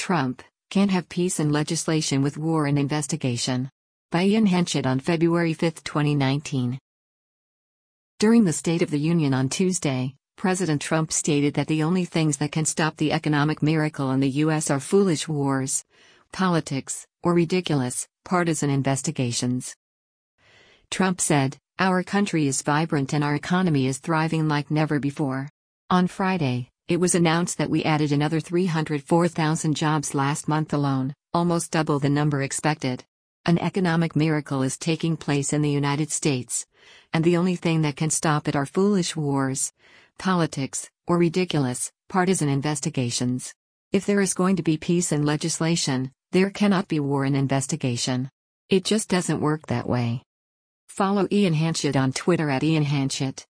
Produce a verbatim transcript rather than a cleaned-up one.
Trump, can't have peace and legislation with war and investigation. By Ian Henchett on February fifth, twenty nineteen. During the State of the Union on Tuesday, President Trump stated that the only things that can stop the economic miracle in the U S are foolish wars, politics, or ridiculous, partisan investigations. Trump said, "Our country is vibrant and our economy is thriving like never before." On Friday, it was announced that we added another three hundred four thousand jobs last month alone, almost double the number expected. An economic miracle is taking place in the United States, and the only thing that can stop it are foolish wars, politics, or ridiculous, partisan investigations. If there is going to be peace and legislation, there cannot be war and investigation. It just doesn't work that way. Follow Ian Henchett on Twitter at Ian Henchett.